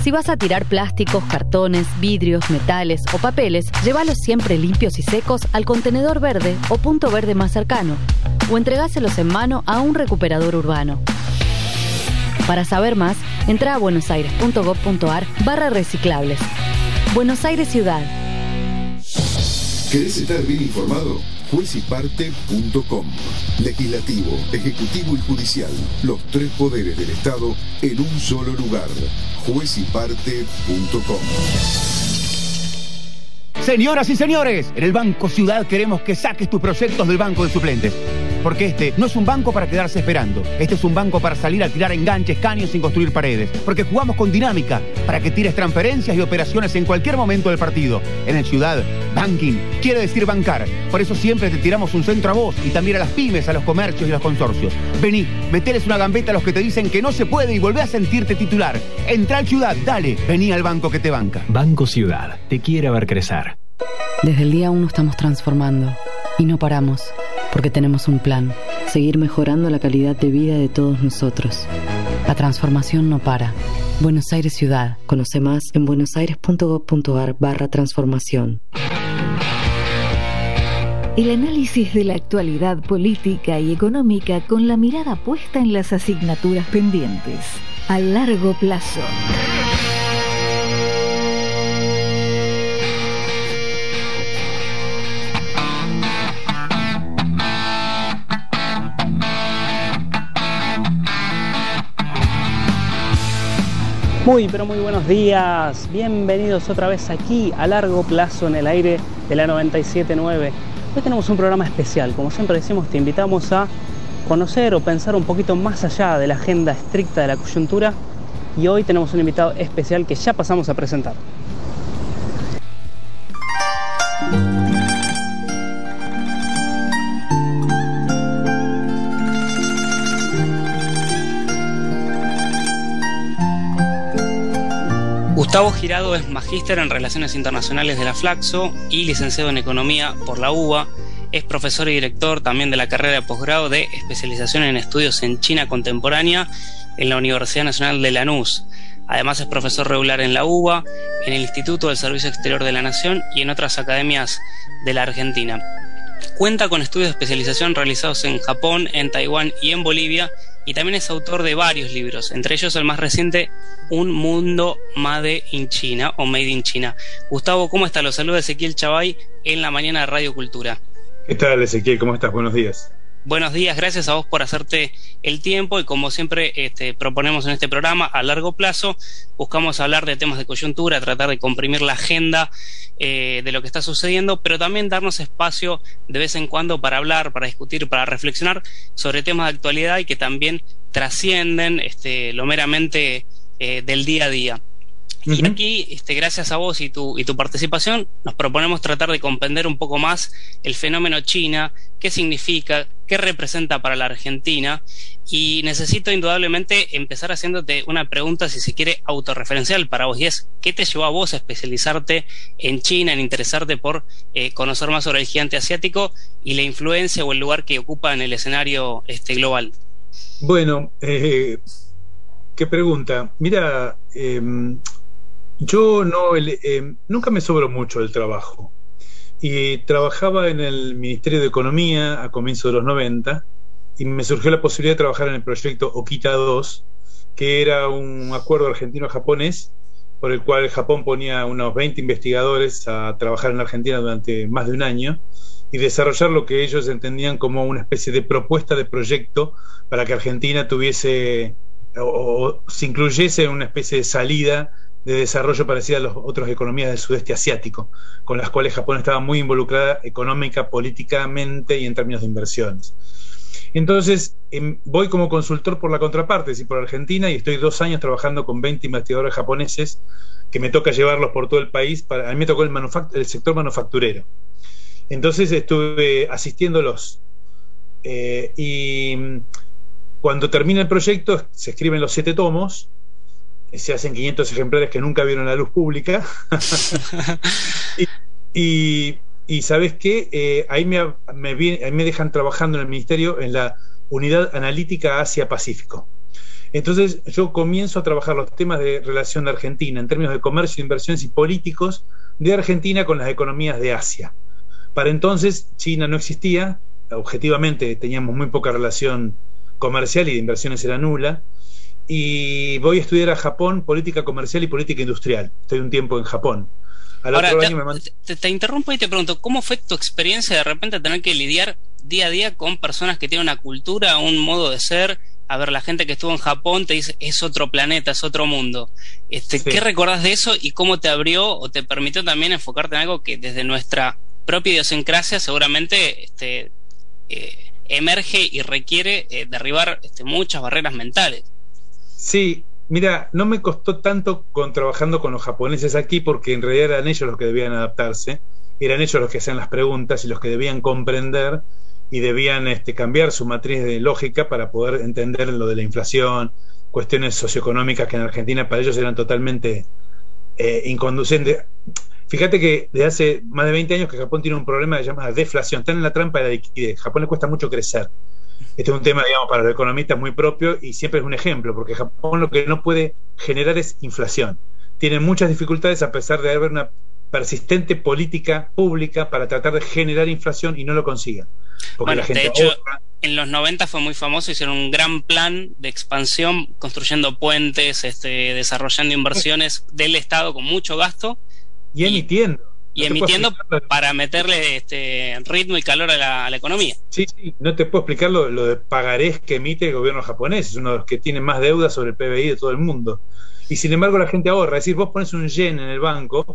Si vas a tirar plásticos, cartones, vidrios, metales o papeles, llévalos siempre limpios y secos al contenedor verde o punto verde más cercano, o entregáselos en mano a un recuperador urbano. Para saber más, entra a buenosaires.gov.ar/reciclables. Buenos Aires Ciudad. ¿Querés estar bien informado? Juezyparte.com. Legislativo, ejecutivo y judicial. Los 3 poderes del Estado en un solo lugar. Juezyparte.com. Señoras y señores, en el Banco Ciudad queremos que saques tus proyectos del banco de suplentes. Porque este no es un banco para quedarse esperando. Este es un banco para salir a tirar enganches, caños sin construir paredes. Porque jugamos con dinámica para que tires transferencias y operaciones en cualquier momento del partido. En el Ciudad, banking quiere decir bancar. Por eso siempre te tiramos un centro a vos y también a las pymes, a los comercios y a los consorcios. Vení, meteles una gambeta a los que te dicen que no se puede y volvé a sentirte titular. Entra al Ciudad, dale, vení al banco que te banca. Banco Ciudad, te quiere ver crecer. Desde el día 1 estamos transformando y no paramos, porque tenemos un plan: seguir mejorando la calidad de vida de todos nosotros. La transformación no para. Buenos Aires Ciudad. Conoce más en buenosaires.gov.ar/transformación. El análisis de la actualidad política y económica con la mirada puesta en las asignaturas pendientes. A largo plazo. Muy buenos días, bienvenidos otra vez aquí a Largo Plazo en el aire de la 97.9. Hoy tenemos un programa especial, como siempre decimos, te invitamos a conocer o pensar un poquito más allá de la agenda estricta de la coyuntura, y hoy tenemos un invitado especial que ya pasamos a presentar. Gustavo Girado es magíster en Relaciones Internacionales de la Flaxo y licenciado en Economía por la UBA. Es profesor y director también de la carrera de posgrado de especialización en estudios en China contemporánea en la Universidad Nacional de Lanús. Además es profesor regular en la UBA, en el Instituto del Servicio Exterior de la Nación y en otras academias de la Argentina. Cuenta con estudios de especialización realizados en Japón, en Taiwán y en Bolivia, y también es autor de varios libros, entre ellos el más reciente, Un Mundo Made in China o Made in China. Gustavo, ¿cómo estás? Los saluda Ezequiel Chavay en la mañana de Radio Cultura. ¿Qué tal, Ezequiel? ¿Cómo estás? Buenos días. Buenos días, gracias a vos por hacerte el tiempo, y como siempre proponemos en este programa, a largo plazo buscamos hablar de temas de coyuntura, tratar de comprimir la agenda de lo que está sucediendo, pero también darnos espacio de vez en cuando para hablar, para discutir, para reflexionar sobre temas de actualidad y que también trascienden lo meramente del día a día. Uh-huh. Y aquí, gracias a vos y tu participación, nos proponemos tratar de comprender un poco más el fenómeno China, qué significa, qué representa para la Argentina, y necesito indudablemente empezar haciéndote una pregunta, si se quiere, autorreferencial para vos, y es: ¿qué te llevó a vos a especializarte en China, en interesarte por conocer más sobre el gigante asiático y la influencia o el lugar que ocupa en el escenario global? Bueno, qué pregunta. Mira, yo nunca me sobró mucho el trabajo, y trabajaba en el Ministerio de Economía a comienzos de los 90, y me surgió la posibilidad de trabajar en el proyecto Okita 2, que era un acuerdo argentino-japonés por el cual Japón ponía unos 20 investigadores a trabajar en la Argentina durante más de un año y desarrollar lo que ellos entendían como una especie de propuesta de proyecto para que Argentina tuviese o se incluyese en una especie de salida de desarrollo parecida a las otras economías del sudeste asiático, con las cuales Japón estaba muy involucrada económica, políticamente y en términos de inversiones. Entonces voy como consultor por la contraparte, por Argentina, y estoy 2 años trabajando con 20 investigadores japoneses, que me toca llevarlos por todo el país. A mí me tocó el sector manufacturero. Entonces estuve asistiéndolos, y cuando termina el proyecto se escriben los 7 tomos, se hacen 500 ejemplares que nunca vieron la luz pública. y ¿sabes qué? Ahí me dejan trabajando en el ministerio en la Unidad Analítica Asia-Pacífico. Entonces yo comienzo a trabajar los temas de relación de Argentina en términos de comercio, inversiones y políticos de Argentina con las economías de Asia. Para entonces China no existía, objetivamente teníamos muy poca relación comercial y de inversiones era nula, y voy a estudiar a Japón política comercial y política industrial. Estoy un tiempo en Japón. Ahora, te interrumpo y te pregunto, ¿cómo fue tu experiencia de repente tener que lidiar día a día con personas que tienen una cultura, un modo de ser? A ver, la gente que estuvo en Japón te dice, es otro planeta, es otro mundo. Sí. ¿Qué recordás de eso y cómo te abrió o te permitió también enfocarte en algo que desde nuestra propia idiosincrasia seguramente emerge y requiere derribar muchas barreras mentales? Sí, mira, no me costó tanto trabajando con los japoneses aquí, porque en realidad eran ellos los que debían adaptarse, eran ellos los que hacían las preguntas y los que debían comprender y debían cambiar su matriz de lógica para poder entender lo de la inflación, cuestiones socioeconómicas que en Argentina para ellos eran totalmente inconducentes. Fíjate que desde hace más de 20 años que Japón tiene un problema que se llama deflación, están en la trampa de la liquidez. A Japón le cuesta mucho crecer. Este es un tema, digamos, para los economistas muy propio y siempre es un ejemplo, porque Japón lo que no puede generar es inflación. Tiene muchas dificultades a pesar de haber una persistente política pública para tratar de generar inflación y no lo consiga. Bueno, la gente de hecho, en los 90 fue muy famoso, hicieron un gran plan de expansión, construyendo puentes, desarrollando inversiones del Estado con mucho gasto. Y emitiendo. Y emitiendo para meterle ritmo y calor a la economía. Sí, no te puedo explicar lo de pagarés que emite el gobierno japonés. Es uno de los que tiene más deuda sobre el PBI de todo el mundo. Y sin embargo la gente ahorra. Es decir, vos pones un yen en el banco,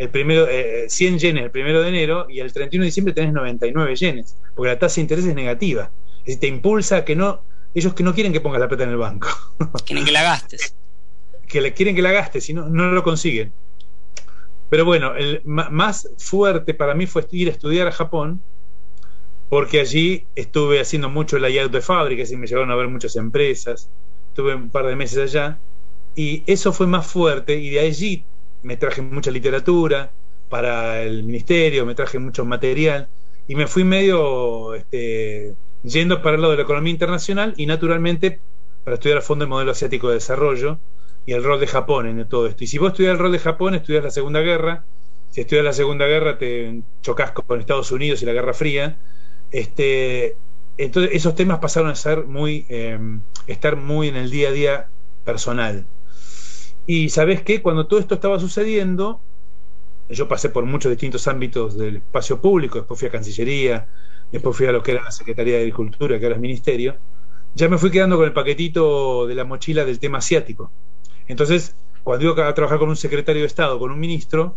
100 yenes el 1 de enero, y el 31 de diciembre tenés 99 yenes, porque la tasa de interés es negativa. Es decir, te impulsa a que no... Ellos que no quieren que pongas la plata en el banco. Quieren que la gastes. Quieren que la gastes, si no lo consiguen. Pero bueno, el más fuerte para mí fue ir a estudiar a Japón, porque allí estuve haciendo mucho layout de fábricas y me llevaron a ver muchas empresas. Estuve un par de meses allá y eso fue más fuerte, y de allí me traje mucha literatura para el ministerio, me traje mucho material y me fui medio yendo para el lado de la economía internacional y naturalmente para estudiar a fondo el modelo asiático de desarrollo y el rol de Japón en todo esto. Y si vos estudias el rol de Japón, estudias la Segunda Guerra. Si estudias la Segunda Guerra, te chocas con Estados Unidos y la Guerra Fría. Entonces esos temas pasaron a ser estar muy en el día a día personal. Y ¿sabés qué? Cuando todo esto estaba sucediendo, yo pasé por muchos distintos ámbitos del espacio público, después fui a Cancillería, después fui a lo que era la Secretaría de Agricultura, que ahora es Ministerio. Ya me fui quedando con el paquetito de la mochila del tema asiático. Entonces, cuando iba a trabajar con un secretario de Estado, con un ministro,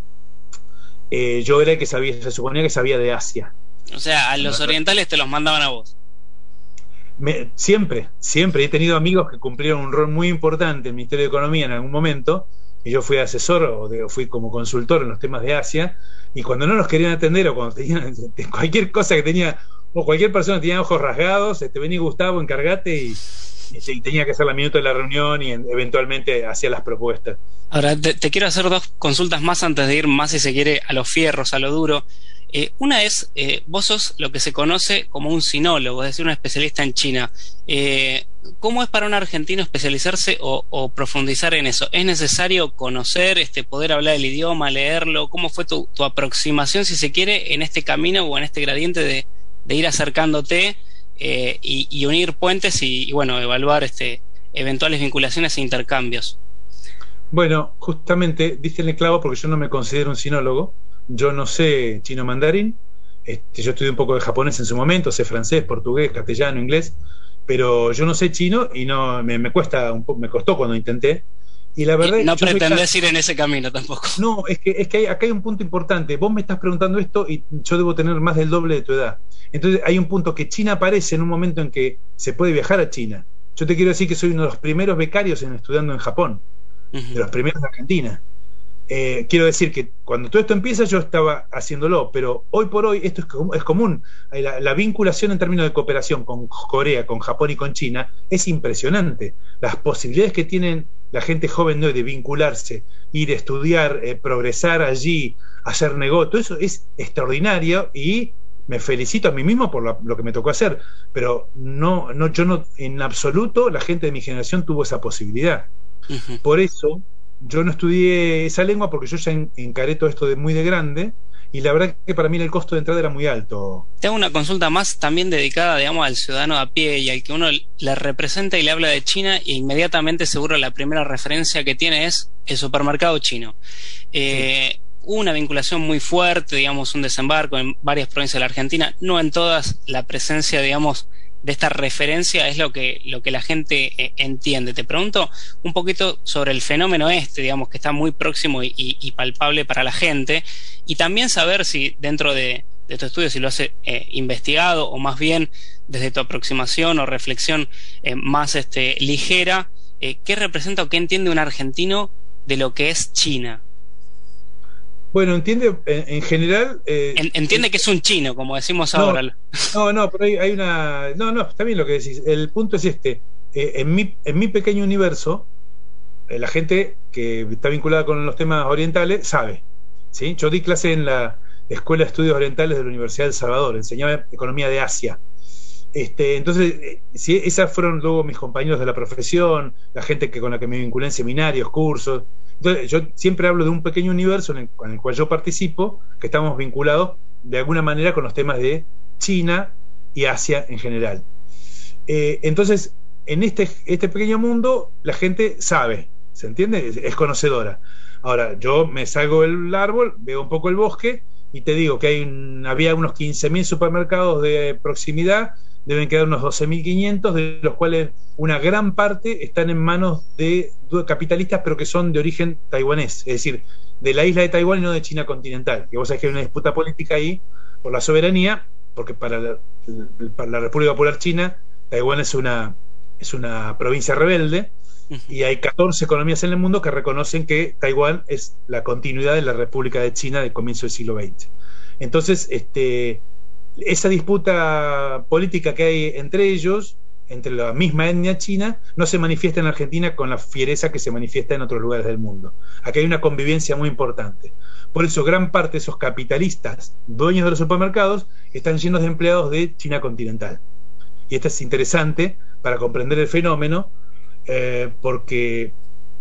yo era el que sabía, se suponía que sabía de Asia. O sea, a los orientales te los mandaban a vos. Siempre he tenido amigos que cumplieron un rol muy importante en el Ministerio de Economía en algún momento, y yo fui asesor o fui como consultor en los temas de Asia, y cuando no nos querían atender o cuando tenían cualquier cosa que tenía, o cualquier persona que tenía ojos rasgados, vení Gustavo, encargate, y tenía que hacer la minuta de la reunión y eventualmente hacía las propuestas. Ahora, te quiero hacer dos consultas más antes de ir más, si se quiere, a los fierros, a lo duro. Una es, vos sos lo que se conoce como un sinólogo, es decir, un especialista en China. ¿Cómo es para un argentino especializarse o profundizar en eso? ¿Es necesario conocer, poder hablar el idioma, leerlo? ¿Cómo fue tu aproximación, si se quiere, en este camino o en este gradiente de ir acercándote y unir puentes y bueno, evaluar eventuales vinculaciones e intercambios? Bueno, justamente diste en el clavo, porque yo no me considero un sinólogo. Yo no sé chino mandarín, yo estudié un poco de japonés en su momento, sé francés, portugués, castellano, inglés, pero yo no sé chino y no me costó cuando intenté. Y la verdad, no pretendés ir en ese camino tampoco. No, es que acá hay un punto importante. Vos me estás preguntando esto y yo debo tener más del doble de tu edad. Entonces hay un punto que China aparece en un momento en que se puede viajar a China. Yo te quiero decir que soy uno de los primeros becarios estudiando en Japón, de los primeros de Argentina. Quiero decir que cuando todo esto empieza yo estaba haciéndolo, pero hoy por hoy esto es común. La vinculación en términos de cooperación con Corea, con Japón y con China es impresionante. Las posibilidades que tienen la gente joven de hoy de vincularse, ir a estudiar, progresar allí, hacer negocio, todo eso es extraordinario, y me felicito a mí mismo por lo que me tocó hacer, pero yo no, en absoluto la gente de mi generación tuvo esa posibilidad. Uh-huh. Por eso yo no estudié esa lengua, porque yo ya encaré todo esto muy de grande, y la verdad que para mí el costo de entrada era muy alto. Te hago una consulta más también dedicada, digamos, al ciudadano a pie y al que uno le representa y le habla de China, e inmediatamente seguro la primera referencia que tiene es el supermercado chino. Sí. Hubo una vinculación muy fuerte, digamos, un desembarco en varias provincias de la Argentina, no en todas la presencia, digamos, de esta referencia es lo que la gente entiende. Te pregunto un poquito sobre el fenómeno digamos, que está muy próximo y palpable para la gente, y también saber si dentro de tu estudio, si lo has investigado, o más bien desde tu aproximación o reflexión más ligera, ¿qué representa o qué entiende un argentino de lo que es China? Bueno, entiende en general... entiende que es un chino, como decimos ahora. No, pero hay una... No, está bien lo que decís. El punto es en mi pequeño universo, la gente que está vinculada con los temas orientales sabe, ¿sí? Yo di clase en la Escuela de Estudios Orientales de la Universidad de El Salvador, enseñaba Economía de Asia. Entonces, si esas fueron luego mis compañeros de la profesión, la gente con la que me vinculé en seminarios, cursos. Entonces, yo siempre hablo de un pequeño universo en el cual yo participo, que estamos vinculados de alguna manera con los temas de China y Asia en general. Entonces, en este pequeño mundo, la gente sabe, ¿se entiende? Es conocedora. Ahora, yo me salgo del árbol, veo un poco el bosque y te digo que había unos 15.000 supermercados de proximidad. Deben quedar unos 12.500, de los cuales una gran parte están en manos de capitalistas, pero que son de origen taiwanés, es decir, de la isla de Taiwán y no de China continental. Que vos sabés que hay una disputa política ahí por la soberanía, porque para la República Popular China, Taiwán es una provincia rebelde, y hay 14 economías en el mundo que reconocen que Taiwán es la continuidad de la República de China del comienzo del siglo XX. Entonces, esa disputa política que hay entre ellos, entre la misma etnia china, no se manifiesta en Argentina con la fiereza que se manifiesta en otros lugares del mundo. Aquí hay una convivencia muy importante. Por eso gran parte de esos capitalistas, dueños de los supermercados, están llenos de empleados de China continental. Y esto es interesante para comprender el fenómeno, porque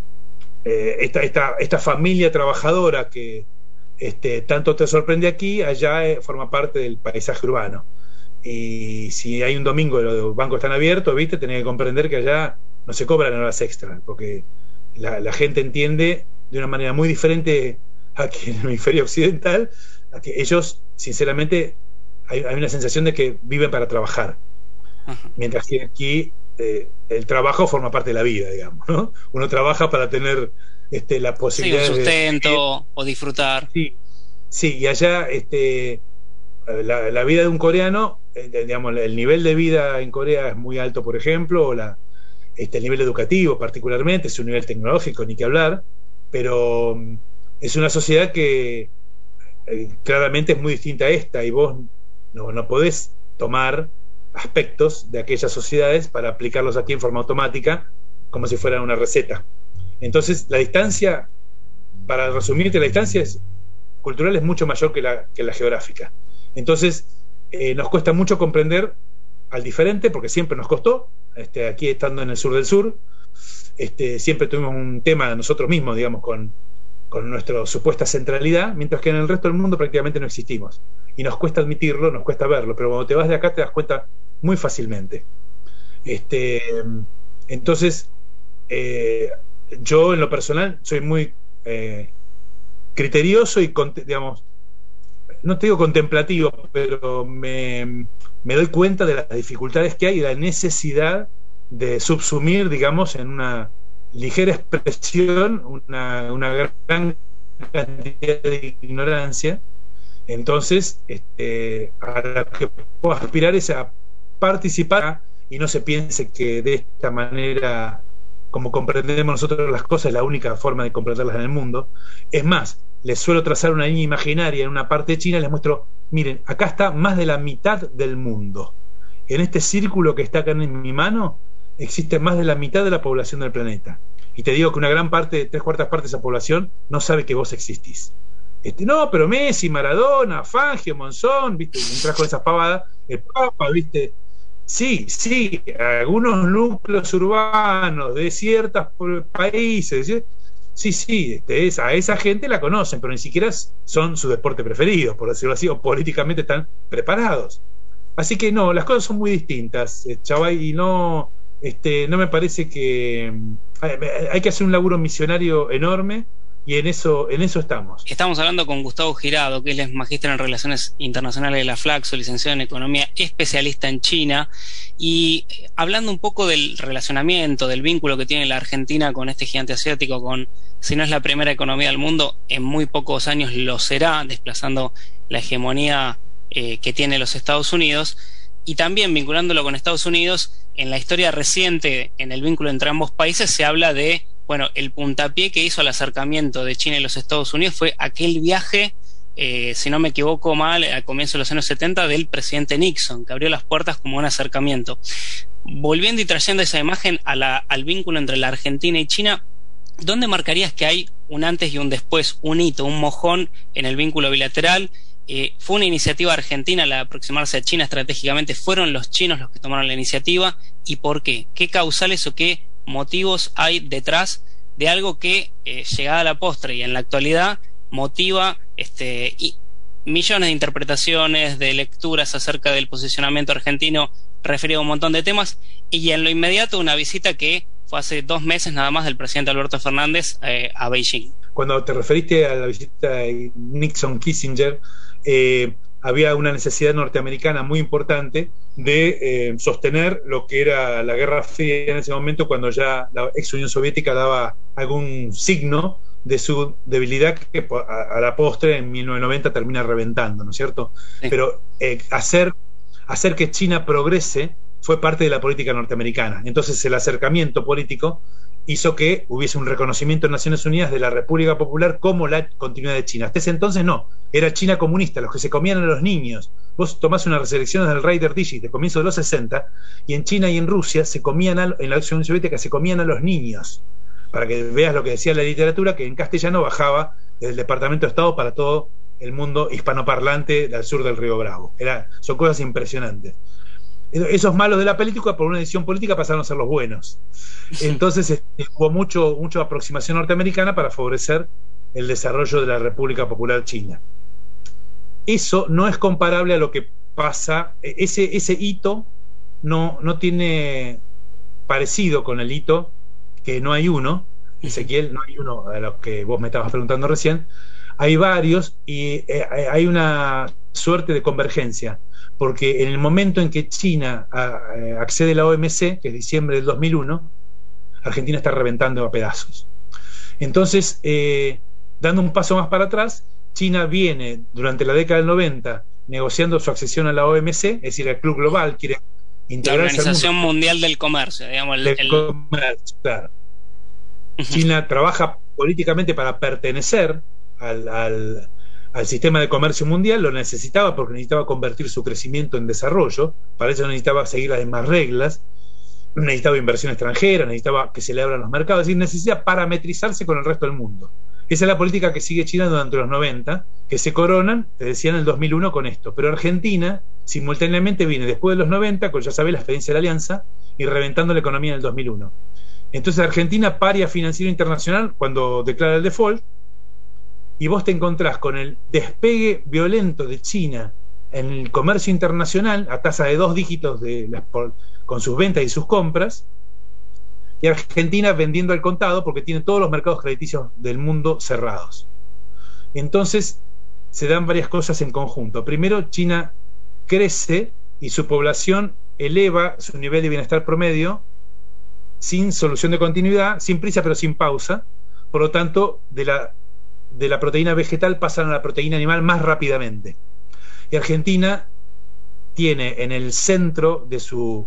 esta familia trabajadora que tanto te sorprende aquí, allá forma parte del paisaje urbano. Y si hay un domingo y los bancos están abiertos, ¿viste? Tenés que comprender que allá no se cobran horas extras, porque la gente entiende de una manera muy diferente aquí en el hemisferio occidental, a que ellos, sinceramente, hay una sensación de que viven para trabajar. Mientras que aquí el trabajo forma parte de la vida, digamos, ¿no? Uno trabaja para tener la posibilidad de sustento o disfrutar. Sí, y allá la vida de un coreano, digamos, el nivel de vida en Corea es muy alto, por ejemplo, o el nivel educativo particularmente, es un nivel tecnológico, ni que hablar, pero es una sociedad que claramente es muy distinta a esta, y vos no podés tomar aspectos de aquellas sociedades para aplicarlos aquí en forma automática, como si fuera una receta. Entonces, la distancia, para resumirte, la distancia cultural es mucho mayor que la geográfica. Entonces, nos cuesta mucho comprender al diferente, porque siempre nos costó, aquí estando en el sur del sur, siempre tuvimos un tema nosotros mismos, digamos, con nuestra supuesta centralidad, mientras que en el resto del mundo prácticamente no existimos. Y nos cuesta admitirlo, nos cuesta verlo, pero cuando te vas de acá te das cuenta muy fácilmente. Entonces, yo en lo personal soy muy criterioso y, digamos, no te digo contemplativo, pero me doy cuenta de las dificultades que hay y la necesidad de subsumir, digamos, en una ligera expresión una gran cantidad de ignorancia. Entonces, a lo que puedo aspirar es a participar, y no se piense que de esta manera, como comprendemos nosotros las cosas, es la única forma de comprenderlas en el mundo. Es más, les suelo trazar una línea imaginaria en una parte de China y les muestro, miren, acá está más de la mitad del mundo. En este círculo que está acá en mi mano existe más de la mitad de la población del planeta. Y te digo que una gran parte, 3/4 partes de esa población no sabe que vos existís. No, pero Messi, Maradona, Fangio, Monzón, ¿viste? Entras con esas pavadas, el Papa, ¿viste? Sí, algunos núcleos urbanos de ciertos países, sí, a esa gente la conocen, pero ni siquiera son su deporte preferido, por decirlo así, o políticamente están preparados. Así que no, las cosas son muy distintas, Chavay, y no me parece que hay que hacer un laburo misionario enorme. Y en eso estamos. Estamos hablando con Gustavo Girado, que él es magíster en Relaciones Internacionales de la Flaxo, licenciado en Economía, especialista en China, y hablando un poco del relacionamiento, del vínculo que tiene la Argentina con este gigante asiático, si no es la primera economía del mundo, en muy pocos años lo será, desplazando la hegemonía que tiene los Estados Unidos, y también vinculándolo con Estados Unidos, en la historia reciente, en el vínculo entre ambos países, se habla de el puntapié que hizo al acercamiento de China y los Estados Unidos fue aquel viaje, si no me equivoco mal, al comienzo de los años 70 del presidente Nixon, que abrió las puertas como un acercamiento. Volviendo y trayendo esa imagen al vínculo entre la Argentina y China, ¿dónde marcarías que hay un antes y un después, un hito, un mojón en el vínculo bilateral? ¿Fue una iniciativa argentina la de aproximarse a China estratégicamente? ¿Fueron los chinos los que tomaron la iniciativa? ¿Y por qué? ¿Qué causales o qué motivos hay detrás de algo que, llegada a la postre y en la actualidad, motiva y millones de interpretaciones, de lecturas acerca del posicionamiento argentino referido a un montón de temas, y en lo inmediato una visita que fue hace 2 meses nada más del presidente Alberto Fernández a Beijing? Cuando te referiste a la visita de Nixon-Kissinger, había una necesidad norteamericana muy importante de sostener lo que era la Guerra Fría en ese momento, cuando ya la ex Unión Soviética daba algún signo de su debilidad, que a la postre en 1990 termina reventando, ¿no es cierto? Sí. Pero hacer que China progrese fue parte de la política norteamericana. Entonces el acercamiento político hizo que hubiese un reconocimiento en Naciones Unidas de la República Popular como la continuidad de China. Hasta ese entonces no, era China comunista, los que se comían a los niños. Vos tomás unas reselecciones del Reiter Digit de comienzo de los 60, y en China y en Rusia en la Unión Soviética se comían a los niños, para que veas lo que decía la literatura, que en castellano bajaba del Departamento de Estado para todo el mundo hispanoparlante del sur del Río Bravo. Son cosas impresionantes. Esos malos de la política, por una decisión política, pasaron a ser los buenos. Entonces hubo mucha aproximación norteamericana para favorecer el desarrollo de la República Popular China. Eso no es comparable a lo que pasa. Ese hito no tiene parecido con el hito, que no hay uno, Ezequiel, no hay uno a los que vos me estabas preguntando recién. Hay varios, y hay una suerte de convergencia, porque en el momento en que China accede a la OMC, que es diciembre del 2001, Argentina está reventando a pedazos. Entonces, dando un paso más para atrás, China viene durante la década del 90 negociando su accesión a la OMC, es decir, al Club Global, quiere integrarse la Organización Mundial del Comercio, digamos. Comercio, claro. China trabaja políticamente para pertenecer al sistema de comercio mundial, lo necesitaba porque necesitaba convertir su crecimiento en desarrollo, para eso necesitaba seguir las demás reglas, necesitaba inversión extranjera, necesitaba que se le abran los mercados, es decir, necesita parametrizarse con el resto del mundo. Esa es la política que sigue China durante los 90, que se coronan, te decía, en el 2001 con esto. Pero Argentina simultáneamente viene después de los 90, con, ya sabés, la experiencia de la Alianza, y reventando la economía en el 2001. Entonces Argentina paria financiero internacional cuando declara el default, y vos te encontrás con el despegue violento de China en el comercio internacional a tasa de 2 dígitos con sus ventas y sus compras, y Argentina vendiendo al contado porque tiene todos los mercados crediticios del mundo cerrados. Entonces se dan varias cosas en conjunto. Primero, China crece y su población eleva su nivel de bienestar promedio sin solución de continuidad, sin prisa pero sin pausa. Por lo tanto, de la proteína vegetal pasan a la proteína animal más rápidamente. Y Argentina tiene en el centro de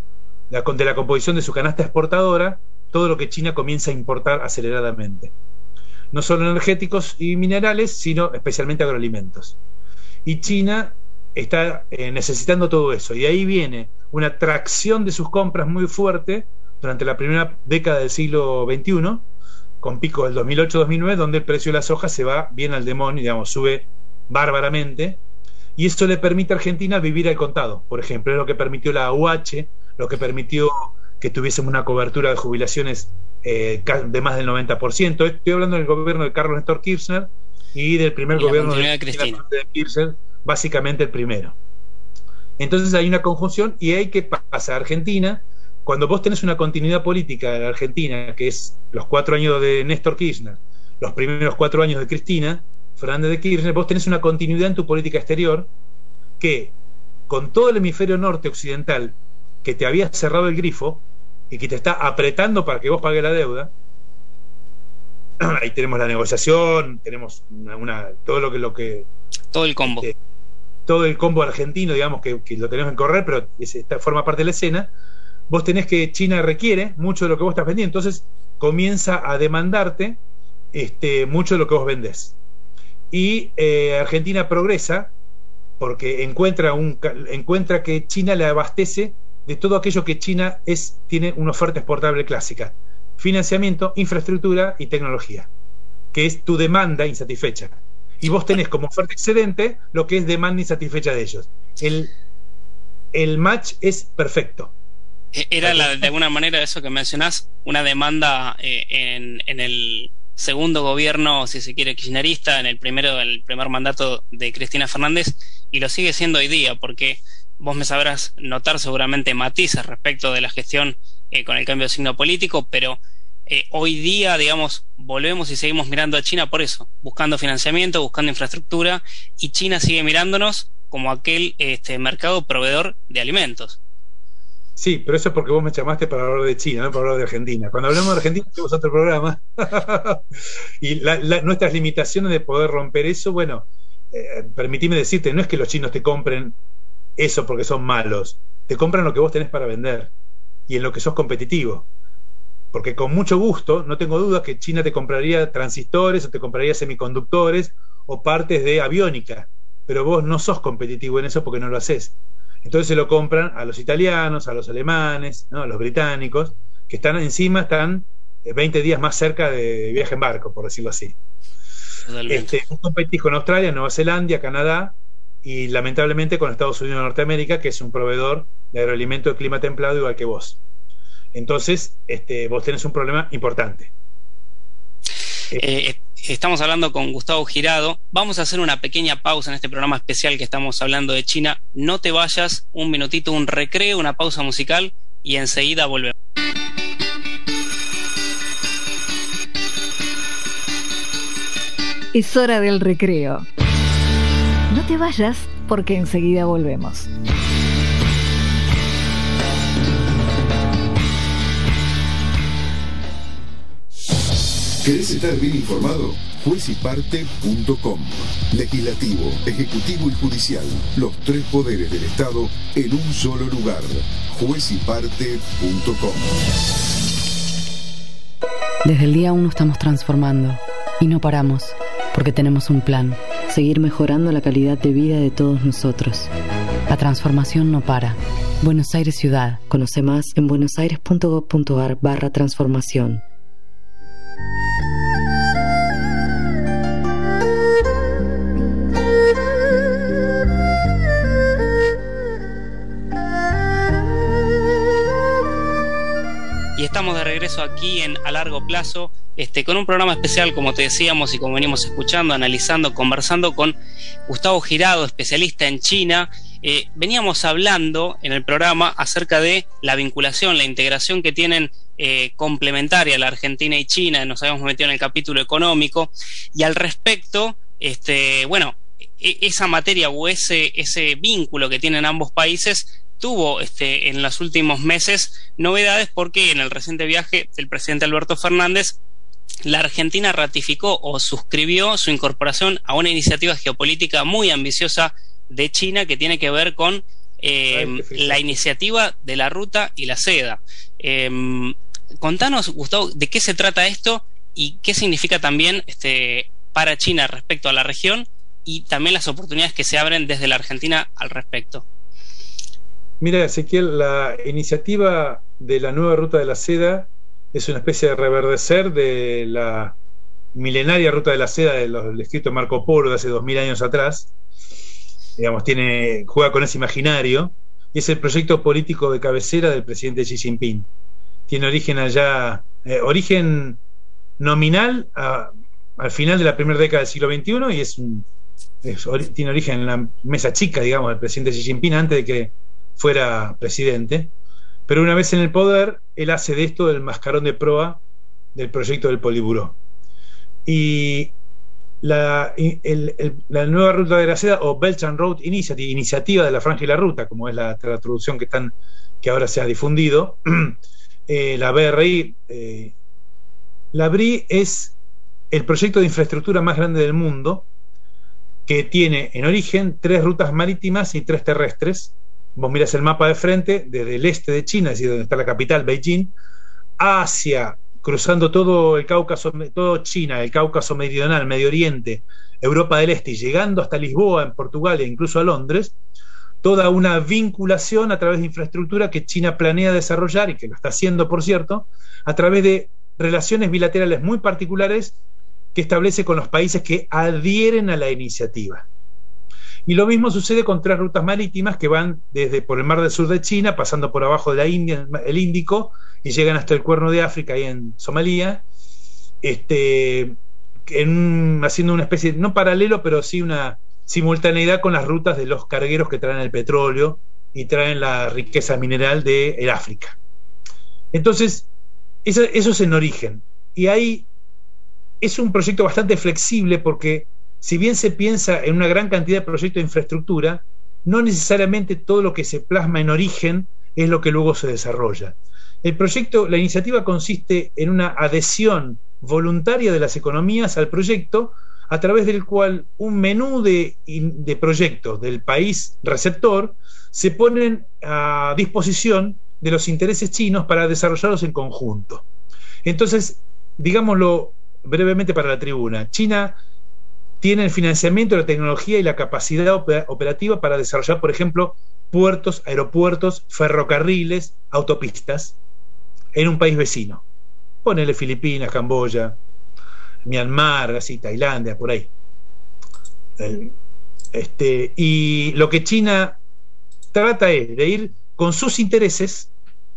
la composición de su canasta exportadora todo lo que China comienza a importar aceleradamente. No solo energéticos y minerales, sino especialmente agroalimentos. Y China está necesitando todo eso. Y ahí viene una tracción de sus compras muy fuerte durante la primera década del siglo XXI, con picos del 2008-2009, donde el precio de la soja se va bien al demonio, digamos, sube bárbaramente, y eso le permite a Argentina vivir al contado, por ejemplo. Es lo que permitió la UH, lo que permitió que tuviésemos una cobertura de jubilaciones de más del 90%. Estoy hablando del gobierno de Carlos Néstor Kirchner y del primer gobierno de Cristina Kirchner, básicamente el primero. Entonces hay una conjunción, y hay que pasar a Argentina. Cuando vos tenés una continuidad política de la Argentina, que es los 4 años de Néstor Kirchner, los primeros 4 años de Cristina Fernández de Kirchner, vos tenés una continuidad en tu política exterior que, con todo el hemisferio norte occidental que te había cerrado el grifo y que te está apretando para que vos pagues la deuda, ahí tenemos la negociación, tenemos todo el combo. Todo el combo argentino, digamos, que lo tenemos en correr, pero forma parte de la escena. Vos tenés que China requiere mucho de lo que vos estás vendiendo, entonces comienza a demandarte mucho de lo que vos vendés. Y Argentina progresa porque encuentra que China le abastece de todo aquello que China tiene una oferta exportable clásica: financiamiento, infraestructura y tecnología, que es tu demanda insatisfecha. Y vos tenés como oferta excedente lo que es demanda insatisfecha de ellos. El match es perfecto. Era de alguna manera eso que mencionás, una demanda en el segundo gobierno, si se quiere, kirchnerista, en el primer mandato de Cristina Fernández, y lo sigue siendo hoy día, porque vos me sabrás notar seguramente matices respecto de la gestión con el cambio de signo político, pero hoy día, digamos, volvemos y seguimos mirando a China por eso, buscando financiamiento, buscando infraestructura, y China sigue mirándonos como aquel mercado proveedor de alimentos. Sí, pero eso es porque vos me llamaste para hablar de China, no para hablar de Argentina. Cuando hablamos de Argentina tenemos otro programa. Y nuestras limitaciones de poder romper eso, bueno, permitime decirte, no es que los chinos te compren eso porque son malos, te compran lo que vos tenés para vender y en lo que sos competitivo. Porque con mucho gusto, no tengo dudas que China te compraría transistores o te compraría semiconductores o partes de aviónica, pero vos no sos competitivo en eso porque no lo haces. Entonces se lo compran a los italianos, a los alemanes, ¿no? A los británicos, que están 20 días más cerca de viaje en barco, por decirlo así. Vos competís con Australia, Nueva Zelanda, Canadá y lamentablemente con Estados Unidos de Norteamérica, que es un proveedor de agroalimento de clima templado igual que vos. Entonces, vos tenés un problema importante. Estamos hablando con Gustavo Girado. Vamos a hacer una pequeña pausa en este programa especial que estamos hablando de China. No te vayas, un minutito, un recreo, una pausa musical y enseguida volvemos. Es hora del recreo. No te vayas porque enseguida volvemos. ¿Querés estar bien informado? Juezyparte.com. Legislativo, Ejecutivo y Judicial. Los 3 poderes del Estado en un solo lugar. Juezyparte.com. Desde el día 1 estamos transformando y no paramos porque tenemos un plan: seguir mejorando la calidad de vida de todos nosotros. La transformación no para. Buenos Aires Ciudad. Conoce más en buenosaires.gov.ar/transformación. Y estamos de regreso aquí en A Largo Plazo, con un programa especial, como te decíamos y como venimos escuchando, analizando, conversando con Gustavo Girado, especialista en China. Veníamos hablando en el programa acerca de la vinculación, la integración que tienen complementaria la Argentina y China. Nos habíamos metido en el capítulo económico y al respecto, esa materia o ese vínculo que tienen ambos países tuvo en los últimos meses novedades, porque en el reciente viaje del presidente Alberto Fernández, la Argentina ratificó o suscribió su incorporación a una iniciativa geopolítica muy ambiciosa de China que tiene que ver con la iniciativa de la ruta y la seda. Contanos, Gustavo, de qué se trata esto y qué significa también para China respecto a la región, y también las oportunidades que se abren desde la Argentina al respecto. Mira, Ezequiel, la iniciativa de la nueva ruta de la seda es una especie de reverdecer de la milenaria ruta de la seda del escrito de Marco Polo de hace 2000 años atrás. Digamos, juega con ese imaginario, y es el proyecto político de cabecera del presidente Xi Jinping. Tiene origen allá, origen nominal al final de la primera década del siglo XXI, y tiene origen en la mesa chica, digamos, del presidente Xi Jinping antes de que fuera presidente. Pero una vez en el poder, él hace de esto el mascarón de proa del proyecto del Politburó. Y la nueva ruta de la seda, o Belt and Road Initiative, iniciativa de la franja y la ruta, como es la traducción que ahora se ha difundido, la BRI, la BRI es el proyecto de infraestructura más grande del mundo, que tiene en origen 3 rutas marítimas y 3 terrestres. Vos mirás el mapa de frente, desde el este de China, es decir, donde está la capital, Beijing, hacia, cruzando todo el Cáucaso, todo China, el Cáucaso meridional, Medio Oriente, Europa del Este, y llegando hasta Lisboa, en Portugal, e incluso a Londres, toda una vinculación a través de infraestructura que China planea desarrollar, y que lo está haciendo, por cierto, a través de relaciones bilaterales muy particulares que establece con los países que adhieren a la iniciativa. Y lo mismo sucede con 3 rutas marítimas que van desde por el mar del sur de China, pasando por abajo de la India, el Índico, y llegan hasta el Cuerno de África, ahí en Somalia, haciendo una especie, no paralelo, pero sí una simultaneidad con las rutas de los cargueros que traen el petróleo y traen la riqueza mineral de África. Entonces, eso es en origen. Y ahí es un proyecto bastante flexible, porque si bien se piensa en una gran cantidad de proyectos de infraestructura, no necesariamente todo lo que se plasma en origen es lo que luego se desarrolla. La iniciativa consiste en una adhesión voluntaria de las economías al proyecto, a través del cual un menú de proyectos del país receptor se ponen a disposición de los intereses chinos para desarrollarlos en conjunto. Entonces, digámoslo brevemente para la tribuna, China tiene el financiamiento, la tecnología y la capacidad operativa para desarrollar, por ejemplo, puertos, aeropuertos, ferrocarriles, autopistas en un país vecino. Ponele Filipinas, Camboya, Myanmar, así, Tailandia, por ahí. Y lo que China trata es de ir con sus intereses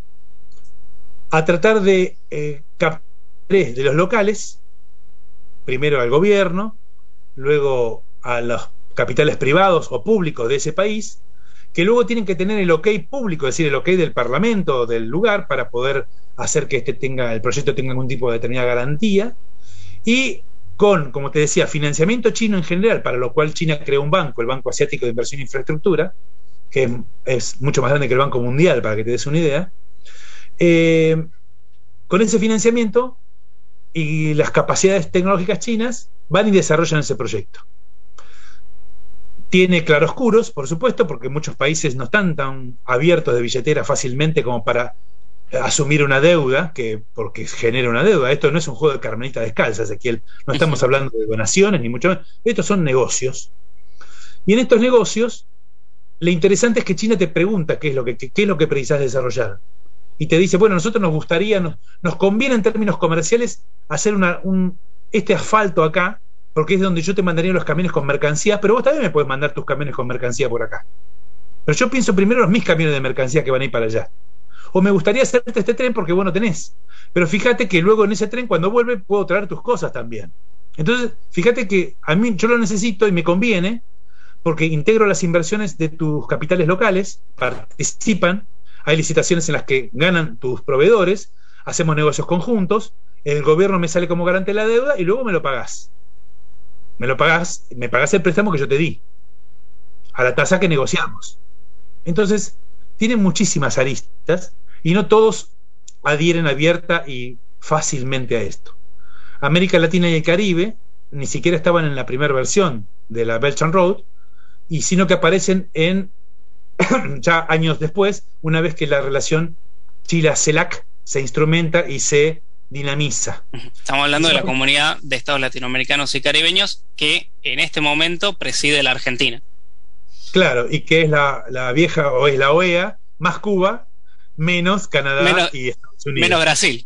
a tratar de captar de los locales, primero al gobierno, luego a los capitales privados o públicos de ese país, que luego tienen que tener el ok público, es decir, el ok del parlamento del lugar, para poder hacer que el proyecto tenga algún tipo de determinada garantía, y con, como te decía, financiamiento chino en general, para lo cual China creó un banco, el Banco Asiático de Inversión e Infraestructura, que es mucho más grande que el Banco Mundial, para que te des una idea. Con ese financiamiento y las capacidades tecnológicas chinas, van y desarrollan ese proyecto. Tiene claroscuros, por supuesto, porque muchos países no están tan abiertos de billetera fácilmente como para asumir una deuda, porque genera una deuda. Esto no es un juego de carmelita descalza, Ezequiel. No estamos hablando de donaciones, ni mucho menos. Estos son negocios. Y en estos negocios, lo interesante es que China te pregunta qué es lo que precisás desarrollar. Y te dice, bueno, nosotros nos gustaría, nos conviene en términos comerciales hacer este asfalto acá, porque es donde yo te mandaría los camiones con mercancía, pero vos también me puedes mandar tus camiones con mercancía por acá. Pero yo pienso primero en mis camiones de mercancía que van a ir para allá. O me gustaría hacerte este tren porque vos no tenés. Pero fíjate que luego en ese tren, cuando vuelve, puedo traer tus cosas también. Entonces, fíjate que a mí yo lo necesito y me conviene, porque integro las inversiones de tus capitales locales, participan, hay licitaciones en las que ganan tus proveedores, hacemos negocios conjuntos, el gobierno me sale como garante de la deuda y luego me lo pagás. Me pagás el préstamo que yo te di, a la tasa que negociamos. Entonces, tienen muchísimas aristas y no todos adhieren abierta y fácilmente a esto. América Latina y el Caribe ni siquiera estaban en la primera versión de la Belt and Road, y sino que aparecen ya años después, una vez que la relación Chile-CELAC se instrumenta y se dinamiza. Estamos hablando de la comunidad de estados latinoamericanos y caribeños que en este momento preside la Argentina. Claro, y que es la vieja, o es la OEA, más Cuba, menos Canadá y Estados Unidos. Menos Brasil.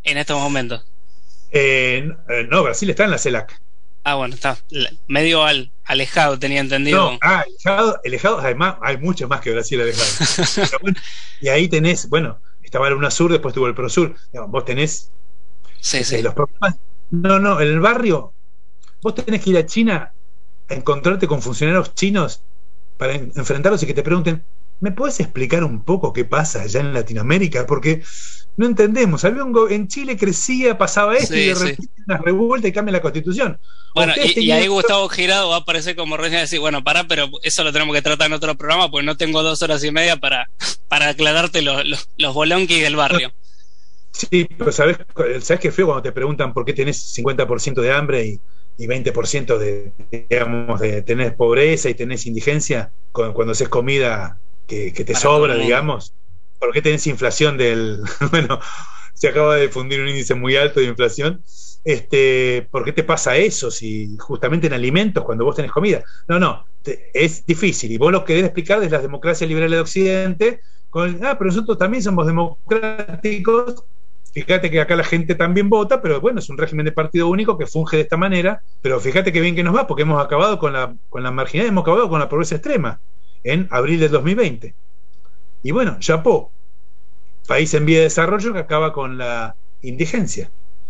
en estos momentos? No, Brasil está en la CELAC. Ah, bueno, está medio alejado, tenía entendido. No, alejado, además hay mucho más que Brasil alejado. Pero bueno, y ahí tenés, bueno, estaba el UNASUR, después tuvo el PROSUR. Vos tenés los problemas. No, en el barrio, vos tenés que ir a China a encontrarte con funcionarios chinos para enfrentarlos y que te pregunten, ¿me puedes explicar un poco qué pasa allá en Latinoamérica? Porque no entendemos. En Chile crecía, pasaba esto y de repente una revuelta y cambia la constitución. Bueno, y ahí Gustavo Girado va a aparecer como recién a decir, bueno, pero eso lo tenemos que tratar en otro programa porque no tengo 2 horas y media para aclararte los bolonquis del barrio. Sí, pero ¿sabes qué feo cuando te preguntan por qué tenés 50% de hambre y 20% de tenés pobreza y tenés indigencia cuando haces comida que te sobra, digamos? ¿Por qué tenés inflación bueno, se acaba de difundir un índice muy alto de inflación? ¿Por qué te pasa eso si justamente en alimentos cuando vos tenés comida? No, es difícil y vos lo querés explicar desde las democracias liberales de Occidente pero nosotros también somos democráticos. Fíjate que acá la gente también vota, pero bueno, es un régimen de partido único que funge de esta manera, pero fíjate que bien que nos va, porque hemos acabado con la marginalidad, hemos acabado con la pobreza extrema en abril del 2020. Y bueno, chapó, país en vía de desarrollo que acaba con la indigencia.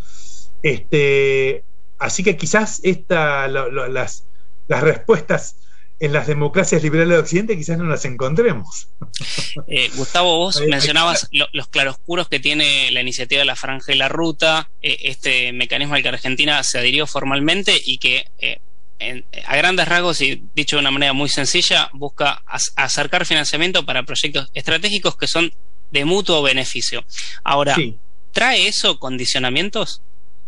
Así que quizás las respuestas en las democracias liberales de Occidente quizás no las encontremos. Gustavo, vos mencionabas los claroscuros que tiene la iniciativa de la Franja y la Ruta, este mecanismo al que Argentina se adhirió formalmente y que a grandes rasgos y dicho de una manera muy sencilla busca acercar financiamiento para proyectos estratégicos que son de mutuo beneficio. Ahora, ¿trae eso condicionamientos?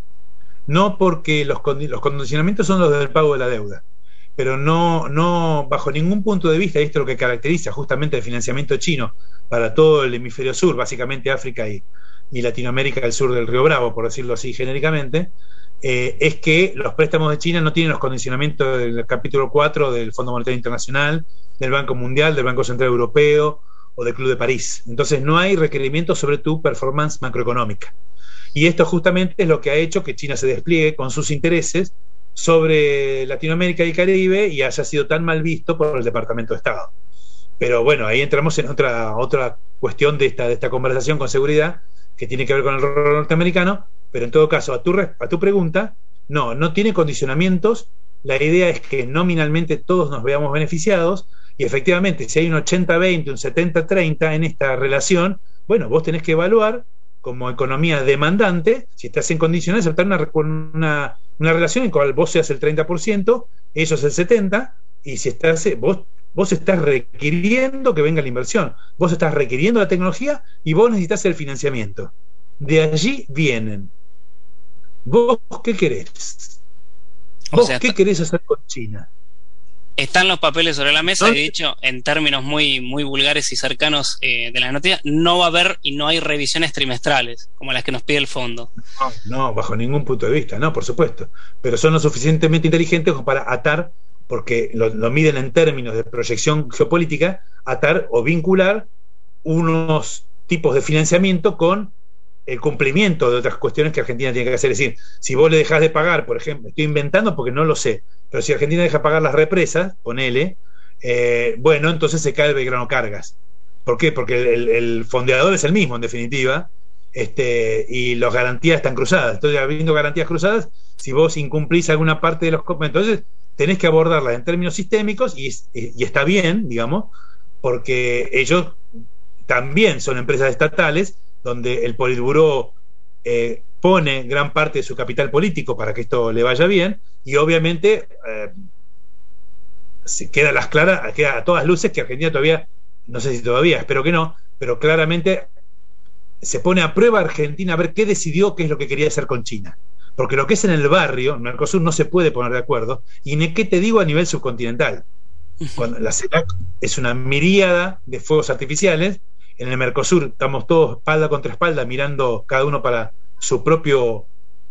No, porque los condicionamientos son los del pago de la deuda, pero no bajo ningún punto de vista, y esto es lo que caracteriza justamente el financiamiento chino para todo el hemisferio sur, básicamente África y Latinoamérica al sur del Río Bravo, por decirlo así genéricamente, es que los préstamos de China no tienen los condicionamientos del capítulo 4 del Fondo Monetario Internacional, del Banco Mundial, del Banco Central Europeo o del Club de París. Entonces no hay requerimientos sobre tu performance macroeconómica. Y esto justamente es lo que ha hecho que China se despliegue con sus intereses sobre Latinoamérica y Caribe y haya sido tan mal visto por el Departamento de Estado. Pero bueno, ahí entramos en otra cuestión de esta conversación con seguridad que tiene que ver con el rol norteamericano, pero en todo caso, a tu pregunta, no tiene condicionamientos. La idea es que nominalmente todos nos veamos beneficiados y efectivamente si hay un 80-20, un 70-30 en esta relación, bueno, vos tenés que evaluar como economía demandante si estás en condiciones de aceptar una relación en la cual vos seas el 30%, ellos el 70%, y si vos estás requiriendo que venga la inversión, vos estás requiriendo la tecnología y vos necesitas el financiamiento. De allí vienen. ¿Vos qué querés? ¿Qué querés hacer con China? Están los papeles sobre la mesa y de hecho, en términos muy, muy vulgares y cercanos de las noticias, no va a haber y no hay revisiones trimestrales como las que nos pide el fondo. No, bajo ningún punto de vista, no, por supuesto. Pero son lo suficientemente inteligentes como para atar, porque lo miden en términos de proyección geopolítica, atar o vincular unos tipos de financiamiento con el cumplimiento de otras cuestiones que Argentina tiene que hacer. Es decir, si vos le dejás de pagar, por ejemplo, estoy inventando porque no lo sé, pero si Argentina deja de pagar las represas, ponele, bueno, entonces se cae el Belgrano Cargas. ¿Por qué? Porque el fondeador es el mismo, en definitiva, y las garantías están cruzadas. Entonces, habiendo garantías cruzadas, si vos incumplís alguna parte de los... Entonces, tenés que abordarlas en términos sistémicos y está bien, digamos, porque ellos también son empresas estatales donde el Politburó pone gran parte de su capital político para que esto le vaya bien y obviamente queda a todas luces que Argentina todavía, no sé si todavía, espero que no, pero claramente se pone a prueba Argentina a ver qué decidió, qué es lo que quería hacer con China. Porque lo que es en el barrio, Mercosur no se puede poner de acuerdo, y ni qué te digo a nivel subcontinental. Cuando la CELAC es una miríada de fuegos artificiales, en el Mercosur estamos todos espalda contra espalda mirando cada uno para su propia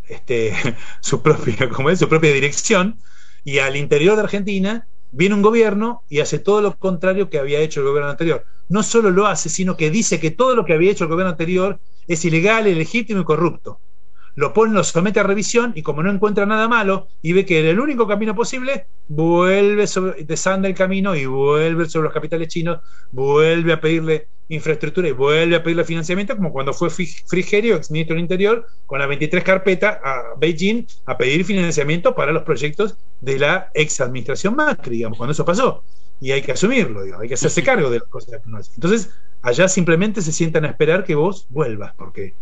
dirección, y al interior de Argentina viene un gobierno y hace todo lo contrario que había hecho el gobierno anterior. No solo lo hace, sino que dice que todo lo que había hecho el gobierno anterior es ilegal, ilegítimo y corrupto. Lo somete a revisión y como no encuentra nada malo y ve que era el único camino posible, desanda el camino y vuelve sobre los capitales chinos, vuelve a pedirle infraestructura y vuelve a pedirle financiamiento, como cuando fue Frigerio, ex ministro del Interior, con las 23 carpetas a Beijing a pedir financiamiento para los proyectos de la ex administración Macri, digamos, cuando eso pasó. Y hay que asumirlo, digamos, hay que hacerse cargo de las cosas que no hacen. Entonces, allá simplemente se sientan a esperar que vos vuelvas, porque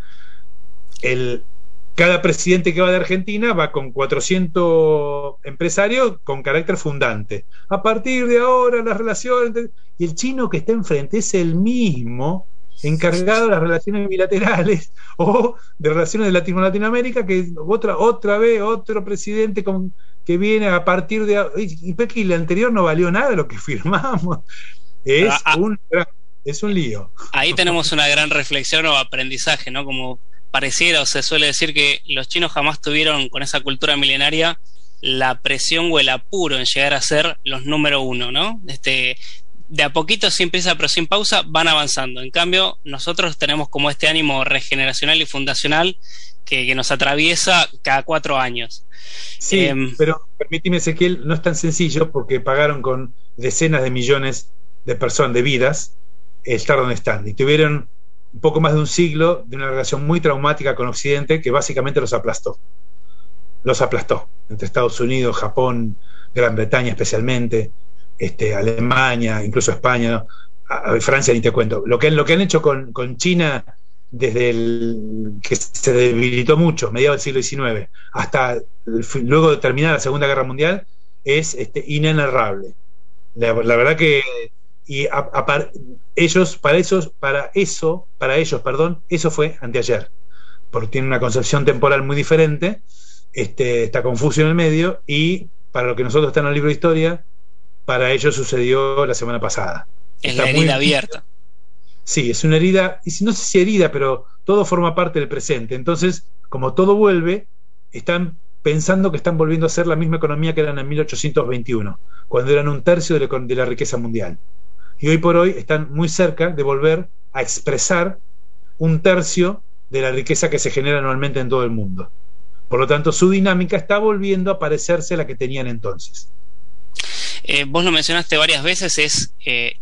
cada presidente que va de Argentina va con 400 empresarios con carácter fundante. A partir de ahora las relaciones... Y el chino que está enfrente es el mismo encargado de las relaciones bilaterales o de relaciones de Latinoamérica, que otra vez otro presidente que viene a partir de... Y que el anterior no valió nada lo que firmamos. Es un lío. Ahí tenemos una gran reflexión o aprendizaje, ¿no? Como pareciera o se suele decir que los chinos jamás tuvieron, con esa cultura milenaria, la presión o el apuro en llegar a ser los número uno, ¿no? De a poquito, sin prisa pero sin pausa, van avanzando. En cambio, nosotros tenemos como este ánimo regeneracional y fundacional que nos atraviesa cada 4 años. Sí, pero permíteme, Ezequiel, no es tan sencillo porque pagaron con decenas de millones de personas, de vidas, estar donde están. Y tuvieron un poco más de un siglo de una relación muy traumática con Occidente que básicamente los aplastó entre Estados Unidos, Japón, Gran Bretaña especialmente, Alemania, incluso España, ¿no? Francia ni te cuento. Lo que han hecho con China desde que se debilitó mucho, mediados del siglo XIX, hasta luego de terminar la Segunda Guerra Mundial, es inenarrable. La verdad que para ellos, eso fue anteayer, porque tienen una concepción temporal muy diferente, está confuso en el medio, y para lo que nosotros está en el libro de historia, para ellos sucedió la semana pasada. Es la herida abierta. Sí, es una herida, y no sé si herida, pero todo forma parte del presente. Entonces, como todo vuelve, están pensando que están volviendo a ser la misma economía que eran en 1821, cuando eran 1/3 de la riqueza mundial. Y hoy por hoy están muy cerca de volver a expresar 1/3 de la riqueza que se genera anualmente en todo el mundo. Por lo tanto, su dinámica está volviendo a parecerse a la que tenían entonces. Vos lo mencionaste varias veces, es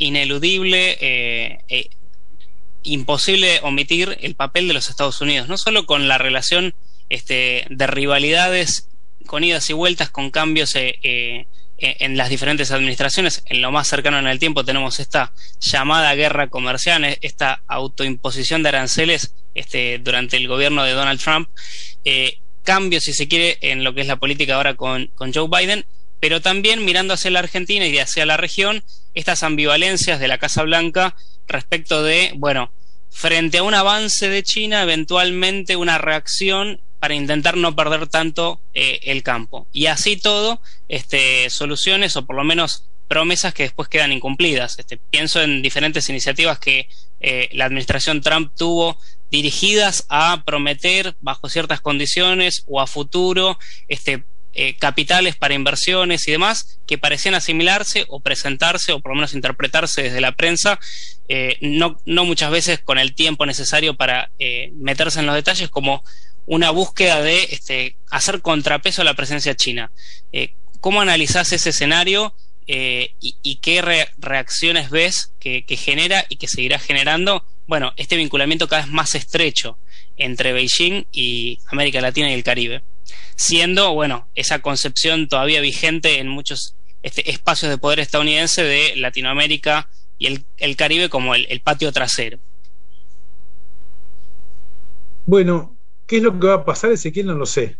ineludible, imposible omitir el papel de los Estados Unidos, no solo con la relación de rivalidades con idas y vueltas, con cambios en las diferentes administraciones. En lo más cercano en el tiempo tenemos esta llamada guerra comercial, esta autoimposición de aranceles durante el gobierno de Donald Trump, cambios, si se quiere, en lo que es la política ahora con Joe Biden, pero también mirando hacia la Argentina y hacia la región, estas ambivalencias de la Casa Blanca respecto de, bueno, frente a un avance de China, eventualmente una reacción para intentar no perder tanto el campo. Y así todo, soluciones o por lo menos promesas que después quedan incumplidas. Pienso en diferentes iniciativas que la administración Trump tuvo dirigidas a prometer bajo ciertas condiciones o a futuro capitales para inversiones y demás, que parecían asimilarse o presentarse o por lo menos interpretarse desde la prensa, no muchas veces con el tiempo necesario para meterse en los detalles, como una búsqueda de hacer contrapeso a la presencia china. ¿Cómo analizás ese escenario y qué reacciones ves que genera y que seguirá generando, bueno, este vinculamiento cada vez más estrecho entre Beijing y América Latina y el Caribe, siendo, bueno, esa concepción todavía vigente en muchos espacios de poder estadounidense de Latinoamérica y el Caribe como el patio trasero? Bueno, ¿qué es lo que va a pasar, Ezequiel? No lo sé.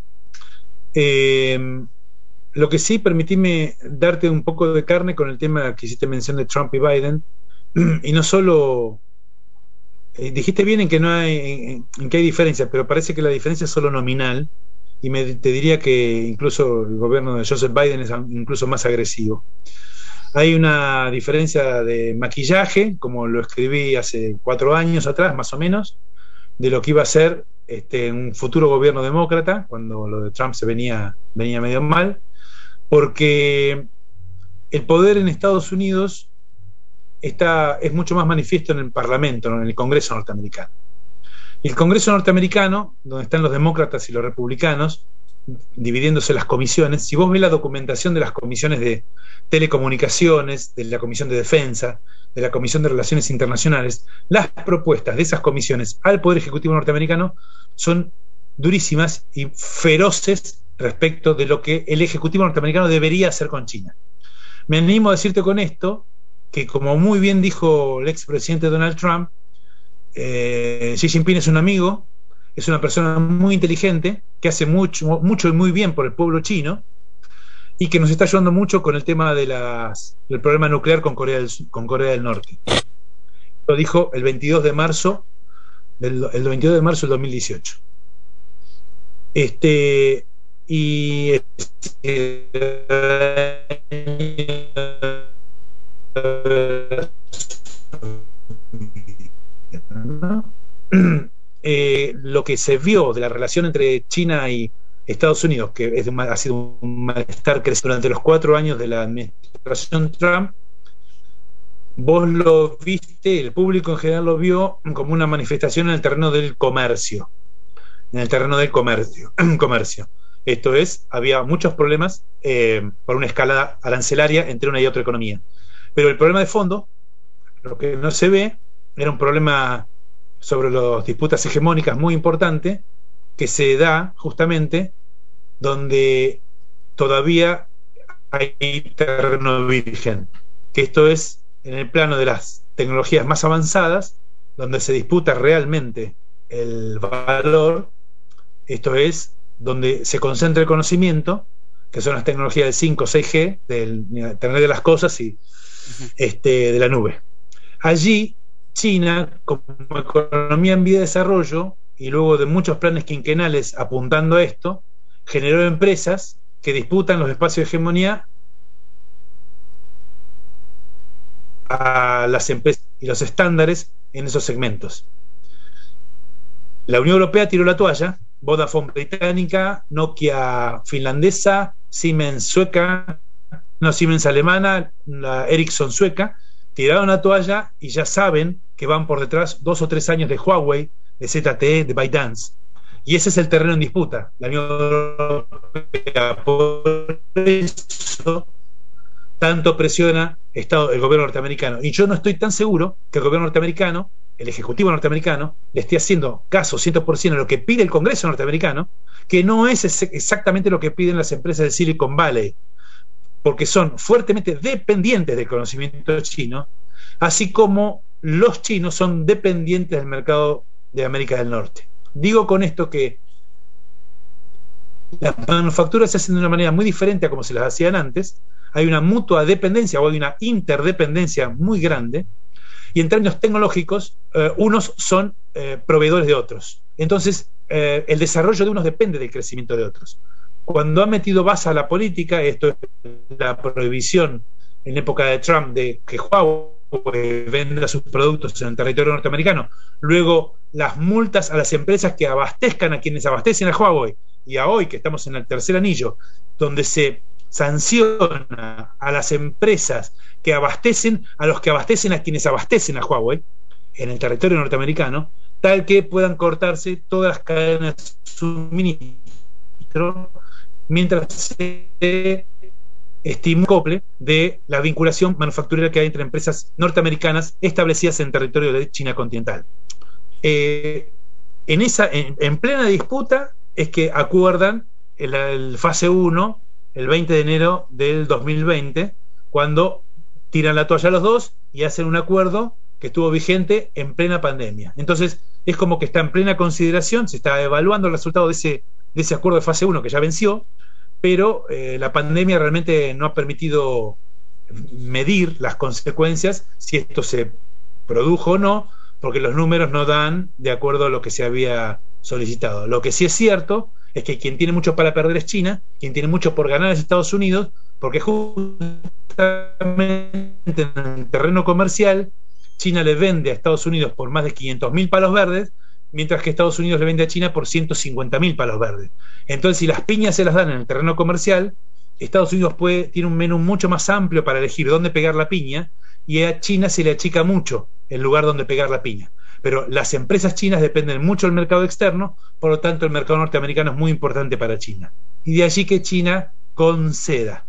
Lo que sí, permitime darte un poco de carne con el tema que hiciste mención de Trump y Biden, y no solo... dijiste bien en que no hay, en que hay diferencia, pero parece que la diferencia es solo nominal, y te diría que incluso el gobierno de Joseph Biden es incluso más agresivo. Hay una diferencia de maquillaje, como lo escribí hace 4 años atrás, más o menos, de lo que iba a ser un futuro gobierno demócrata, cuando lo de Trump venía medio mal, porque el poder en Estados Unidos es mucho más manifiesto en el Parlamento, no en el Congreso norteamericano. El Congreso norteamericano, donde están los demócratas y los republicanos, dividiéndose las comisiones, si vos ves la documentación de las comisiones de telecomunicaciones, de la Comisión de Defensa, de la Comisión de Relaciones Internacionales, las propuestas de esas comisiones al Poder Ejecutivo norteamericano son durísimas y feroces respecto de lo que el Ejecutivo norteamericano debería hacer con China. Me animo a decirte con esto que, como muy bien dijo el expresidente Donald Trump, Xi Jinping es un amigo, es una persona muy inteligente, que hace mucho y muy bien por el pueblo chino, y que nos está ayudando mucho con el tema de del problema nuclear con Corea del Norte. Lo dijo el 22 de marzo del 2018. Lo que se vio de la relación entre China y Estados Unidos, que ha sido un malestar creciente durante los 4 años de la administración Trump, vos lo viste, el público en general lo vio como una manifestación en el terreno del comercio. Esto es, había muchos problemas por una escalada arancelaria entre una y otra economía. Pero el problema de fondo, lo que no se ve, era un problema sobre las disputas hegemónicas muy importante, que se da justamente donde todavía hay terreno virgen, que esto es en el plano de las tecnologías más avanzadas, donde se disputa realmente el valor. Esto es donde se concentra el conocimiento, que son las tecnologías del 5, 6G, del Internet de las cosas y de la nube. Allí China, como economía en vía de desarrollo, y luego de muchos planes quinquenales apuntando a esto, generó empresas que disputan los espacios de hegemonía a las empresas y los estándares en esos segmentos. La Unión Europea tiró la toalla, Vodafone británica, Nokia finlandesa, Siemens alemana, la Ericsson sueca, tiraron la toalla y ya saben que van por detrás 2 o 3 años de Huawei, de ZTE, de ByteDance. Y ese es el terreno en disputa. La Unión Europea, por eso, tanto presiona el gobierno norteamericano. Y yo no estoy tan seguro que el gobierno norteamericano, el ejecutivo norteamericano, le esté haciendo caso 100% a lo que pide el Congreso norteamericano, que no es exactamente lo que piden las empresas de Silicon Valley, porque son fuertemente dependientes del conocimiento chino, así como los chinos son dependientes del mercado de América del Norte. Digo con esto que las manufacturas se hacen de una manera muy diferente a como se las hacían antes. Hay una mutua dependencia o hay una interdependencia muy grande, y en términos tecnológicos unos son proveedores de otros. Entonces el desarrollo de unos depende del crecimiento de otros. Cuando ha metido base a la política, esto es la prohibición en época de Trump de que Huawei venda sus productos en el territorio norteamericano, luego las multas a las empresas que abastezcan a quienes abastecen a Huawei, y a hoy que estamos en el tercer anillo, donde se sanciona a las empresas que abastecen a los que abastecen a quienes abastecen a Huawei en el territorio norteamericano, tal que puedan cortarse todas las cadenas de suministro mientras se estima un acople de la vinculación manufacturera que hay entre empresas norteamericanas establecidas en territorio de China continental. En plena disputa es que acuerdan el fase 1 el 20 de enero del 2020, cuando tiran la toalla los dos y hacen un acuerdo que estuvo vigente en plena pandemia. Entonces es como que está en plena consideración, se está evaluando el resultado de ese acuerdo de fase 1 que ya venció, pero la pandemia realmente no ha permitido medir las consecuencias, si esto se produjo o no, porque los números no dan de acuerdo a lo que se había solicitado. Lo que sí es cierto es que quien tiene mucho para perder es China, quien tiene mucho por ganar es Estados Unidos, porque justamente en el terreno comercial China le vende a Estados Unidos por más de 500.000 palos verdes, mientras que Estados Unidos le vende a China por 150.000 palos verdes. Entonces, si las piñas se las dan en el terreno comercial, Estados Unidos tiene un menú mucho más amplio para elegir dónde pegar la piña, y a China se le achica mucho el lugar donde pegar la piña. Pero las empresas chinas dependen mucho del mercado externo, por lo tanto el mercado norteamericano es muy importante para China. Y de allí que China ceda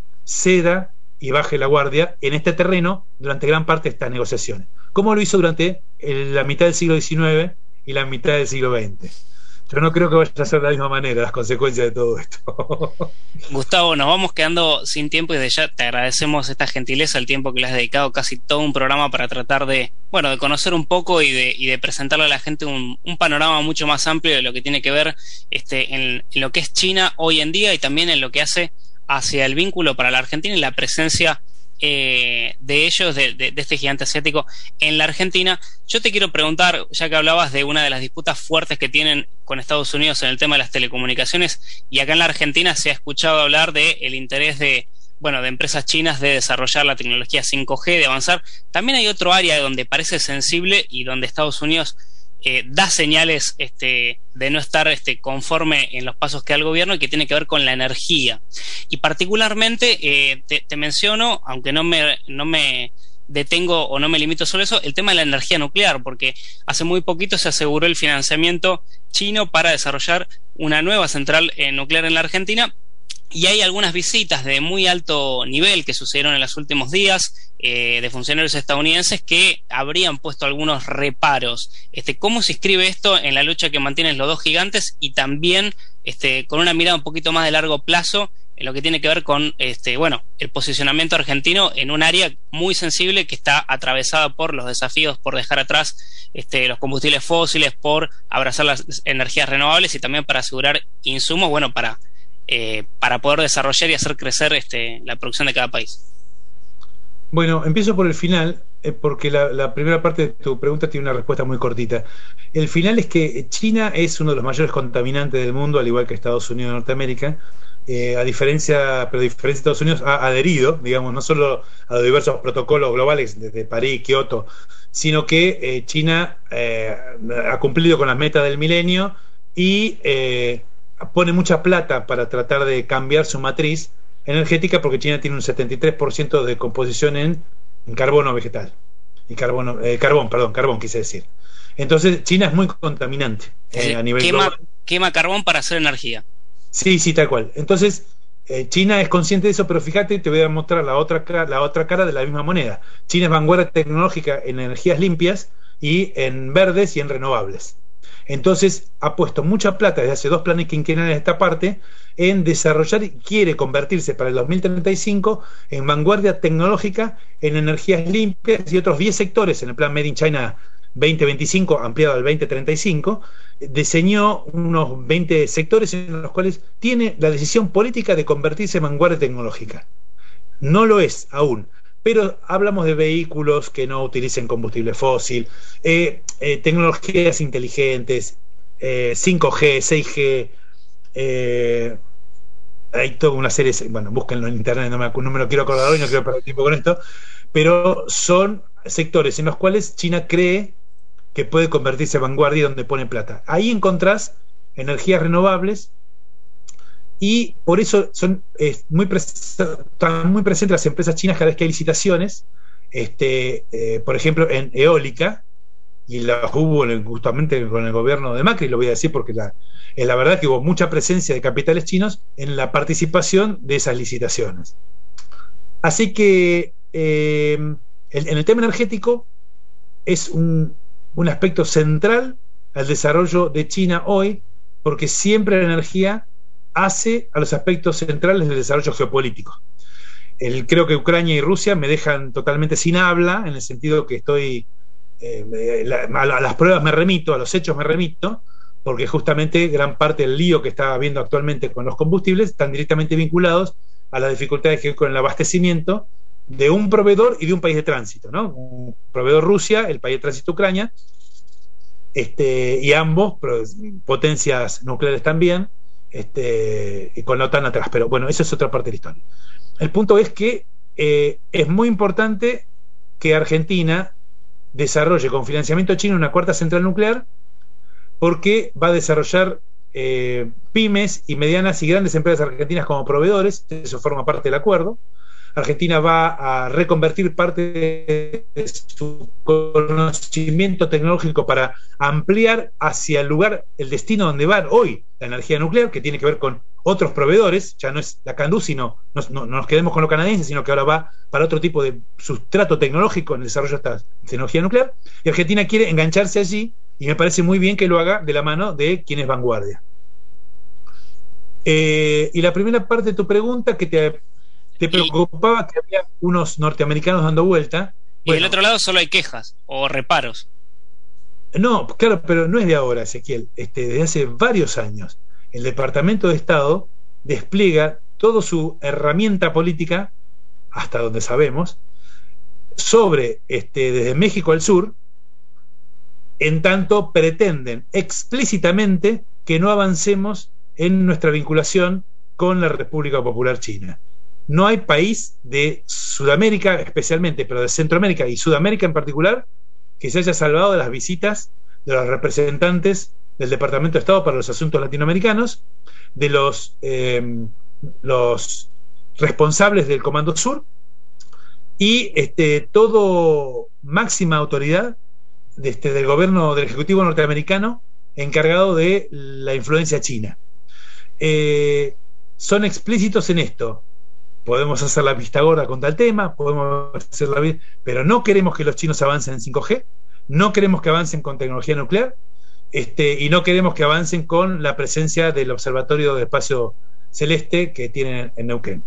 y baje la guardia en este terreno durante gran parte de estas negociaciones, como lo hizo durante la mitad del siglo XIX y la mitad del siglo XX. Yo no creo que vaya a ser de la misma manera las consecuencias de todo esto. Gustavo, nos vamos quedando sin tiempo y desde ya te agradecemos esta gentileza, el tiempo que le has dedicado, casi todo un programa para tratar de conocer un poco y de presentarle a la gente un panorama mucho más amplio de lo que tiene que ver en lo que es China hoy en día y también en lo que hace hacia el vínculo para la Argentina y la presencia de ellos, de este gigante asiático en la Argentina. Yo te quiero preguntar, ya que hablabas de una de las disputas fuertes que tienen con Estados Unidos en el tema de las telecomunicaciones, y acá en la Argentina se ha escuchado hablar del interés de empresas chinas de desarrollar la tecnología 5G, de avanzar. También hay otro área donde parece sensible y donde Estados Unidos da señales de no estar conforme en los pasos que da el gobierno, y que tiene que ver con la energía. Y particularmente te menciono, aunque no me detengo o no me limito solo a eso, el tema de la energía nuclear, porque hace muy poquito se aseguró el financiamiento chino para desarrollar una nueva central nuclear en la Argentina. Y hay algunas visitas de muy alto nivel que sucedieron en los últimos días de funcionarios estadounidenses que habrían puesto algunos reparos. ¿Cómo se inscribe esto en la lucha que mantienen los dos gigantes y también con una mirada un poquito más de largo plazo en lo que tiene que ver con el posicionamiento argentino en un área muy sensible que está atravesada por los desafíos por dejar atrás los combustibles fósiles, por abrazar las energías renovables y también para asegurar insumos para poder desarrollar y hacer crecer la producción de cada país? Bueno, empiezo por el final, porque la primera parte de tu pregunta tiene una respuesta muy cortita. El final es que China es uno de los mayores contaminantes del mundo, al igual que Estados Unidos y Norteamérica. A diferencia de Estados Unidos, ha adherido, digamos, no solo a los diversos protocolos globales desde París, Kioto, sino que China ha cumplido con las metas del milenio y pone mucha plata para tratar de cambiar su matriz energética, porque China tiene un 73% de composición en carbono vegetal y carbón quise decir. Entonces China es muy contaminante a nivel global. Quema carbón para hacer energía. Sí, tal cual. Entonces China es consciente de eso, pero fíjate, te voy a mostrar la otra cara de la misma moneda. China es vanguardia tecnológica en energías limpias y en verdes y en renovables. Entonces ha puesto mucha plata desde hace 2 planes quinquenales de esta parte en desarrollar, y quiere convertirse para el 2035 en vanguardia tecnológica en energías limpias y otros 10 sectores en el plan Made in China 2025 ampliado al 2035. Diseñó unos 20 sectores en los cuales tiene la decisión política de convertirse en vanguardia tecnológica. No lo es aún, pero hablamos de vehículos que no utilicen combustible fósil, tecnologías inteligentes, 5G, 6G, hay toda una serie, bueno, búsquenlo en internet, no me lo quiero acordar hoy, no quiero perder tiempo con esto, pero son sectores en los cuales China cree que puede convertirse en vanguardia y donde pone plata. Ahí encontrás energías renovables, y por eso están muy presentes las empresas chinas cada vez que hay licitaciones, por ejemplo en eólica, y las hubo justamente con el gobierno de Macri, lo voy a decir porque la verdad que hubo mucha presencia de capitales chinos en la participación de esas licitaciones. Así que en el tema energético es un aspecto central al desarrollo de China hoy, porque siempre la energía hace a los aspectos centrales del desarrollo geopolítico. Creo que Ucrania y Rusia me dejan totalmente sin habla, en el sentido que estoy a las pruebas me remito, a los hechos me remito, porque justamente gran parte del lío que está habiendo actualmente con los combustibles están directamente vinculados a las dificultades que hay con el abastecimiento de un proveedor y de un país de tránsito, ¿no? Un proveedor Rusia, el país de tránsito Ucrania, y ambos potencias nucleares también, y con la OTAN atrás. Pero bueno, eso es otra parte de la historia. El punto es que es muy importante que Argentina desarrolle con financiamiento chino una cuarta central nuclear, porque va a desarrollar pymes y medianas y grandes empresas argentinas como proveedores. Eso forma parte del acuerdo. Argentina va a reconvertir parte de su conocimiento tecnológico para ampliar hacia el lugar, el destino donde va hoy la energía nuclear, que tiene que ver con otros proveedores, ya no es la Candú, sino no nos quedemos con lo canadiense, sino que ahora va para otro tipo de sustrato tecnológico en el desarrollo de esta tecnología nuclear, y Argentina quiere engancharse allí, y me parece muy bien que lo haga de la mano de quien es vanguardia. Y la primera parte de tu pregunta, que te preocupaba que había unos norteamericanos dando vuelta. Y del otro lado solo hay quejas o reparos. No, claro, pero no es de ahora, Ezequiel. Desde hace varios años, el Departamento de Estado despliega toda su herramienta política, hasta donde sabemos, sobre desde México al sur, en tanto pretenden explícitamente que no avancemos en nuestra vinculación con la República Popular China. No hay país de Sudamérica especialmente, pero de Centroamérica y Sudamérica en particular, que se haya salvado de las visitas de los representantes del Departamento de Estado para los Asuntos Latinoamericanos, de los responsables del Comando Sur y todo máxima autoridad del gobierno del Ejecutivo norteamericano encargado de la influencia china. Son explícitos en esto. Podemos hacer la vista gorda con tal tema, pero no queremos que los chinos avancen en 5G, no queremos que avancen con tecnología nuclear, y no queremos que avancen con la presencia del Observatorio de Espacio Celeste que tienen en Neuquén.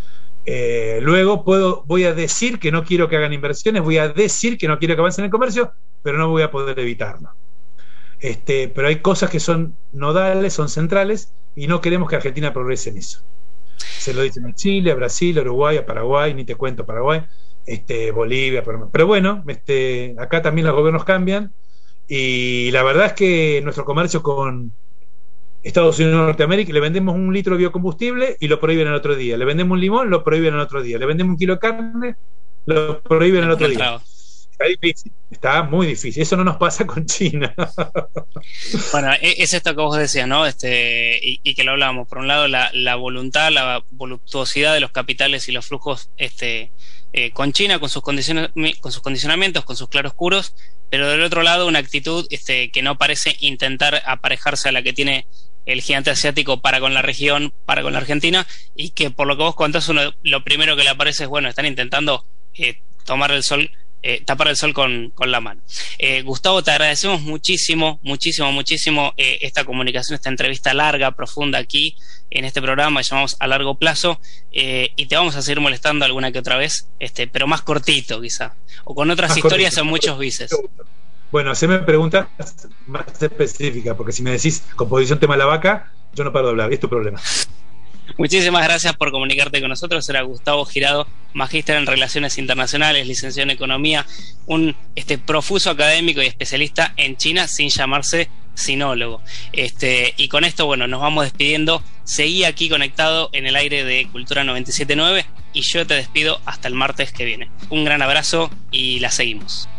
Luego voy a decir que no quiero que hagan inversiones, voy a decir que no quiero que avancen en el comercio, pero no voy a poder evitarlo. Pero hay cosas que son nodales, son centrales, y no queremos que Argentina progrese en eso. Se lo dicen a Chile, a Brasil, a Uruguay, a Paraguay, ni te cuento Paraguay, Bolivia, pero bueno, acá también los gobiernos cambian, y la verdad es que nuestro comercio con Estados Unidos y Norteamérica, le vendemos un litro de biocombustible y lo prohíben el otro día, le vendemos un limón, lo prohíben el otro día, le vendemos un kilo de carne, lo prohíben el otro día. Está difícil, está muy difícil. Eso no nos pasa con China. Bueno, es esto que vos decías, ¿no? Y que lo hablábamos. Por un lado, la voluntad, la voluptuosidad de los capitales y los flujos con China, con sus condicionamientos, con sus claroscuros, pero del otro lado, una actitud que no parece intentar aparejarse a la que tiene el gigante asiático para con la región, para con la Argentina, y que por lo que vos contás, lo primero que le aparece es, bueno, están intentando tapar el sol con la mano. Gustavo, te agradecemos muchísimo esta comunicación, esta entrevista larga, profunda aquí en este programa que llamamos A Largo Plazo, y te vamos a seguir molestando alguna que otra vez, pero más cortito quizá, o con otras historias o muchos bises. Bueno, haceme preguntas más específicas, porque si me decís composición tema la vaca, yo no paro de hablar, es tu problema. Muchísimas gracias por comunicarte con nosotros. Era Gustavo Girado, magíster en Relaciones Internacionales, licenciado en Economía, un profuso académico y especialista en China sin llamarse sinólogo. Y con esto, bueno, nos vamos despidiendo. Seguí aquí conectado en el aire de Cultura 97.9 y yo te despido hasta el martes que viene. Un gran abrazo y la seguimos.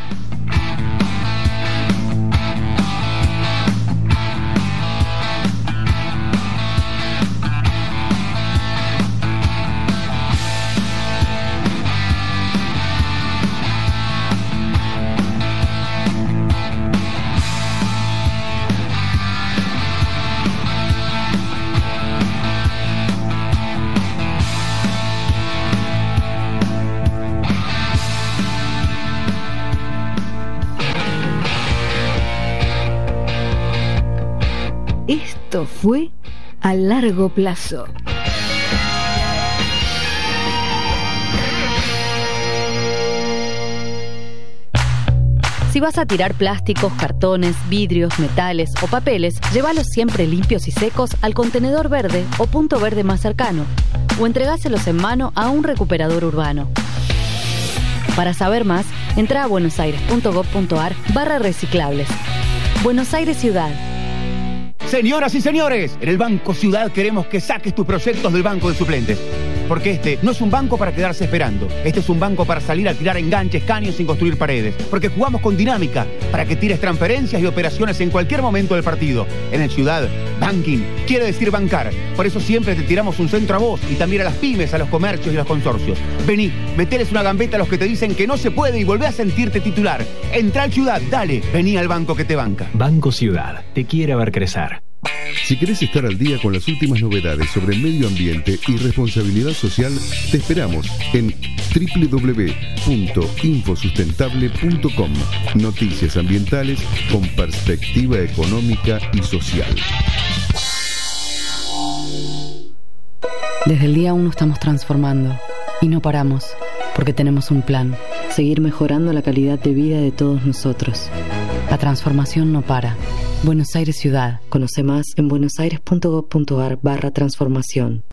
Esto fue A Largo Plazo. Si vas a tirar plásticos, cartones, vidrios, metales o papeles, llévalos siempre limpios y secos al contenedor verde o punto verde más cercano, o entregáselos en mano a un recuperador urbano. Para saber más, entra a buenosaires.gov.ar/reciclables. Buenos Aires Ciudad. Señoras y señores, en el Banco Ciudad queremos que saques tus proyectos del banco de suplentes. Porque este no es un banco para quedarse esperando. Este es un banco para salir a tirar enganches, caños sin construir paredes. Porque jugamos con dinámica para que tires transferencias y operaciones en cualquier momento del partido. En el Ciudad, banking quiere decir bancar. Por eso siempre te tiramos un centro a vos y también a las pymes, a los comercios y a los consorcios. Vení, meteles una gambeta a los que te dicen que no se puede y volvé a sentirte titular. Entrá al Ciudad, dale, vení al banco que te banca. Banco Ciudad, te quiere ver crecer. Si querés estar al día con las últimas novedades sobre medio ambiente y responsabilidad social, te esperamos en www.infosustentable.com. Noticias ambientales con perspectiva económica y social. Desde el día 1 estamos transformando y no paramos porque tenemos un plan, seguir mejorando la calidad de vida de todos nosotros. La transformación no para. Buenos Aires Ciudad. Conoce más en buenosaires.gov.ar/transformación.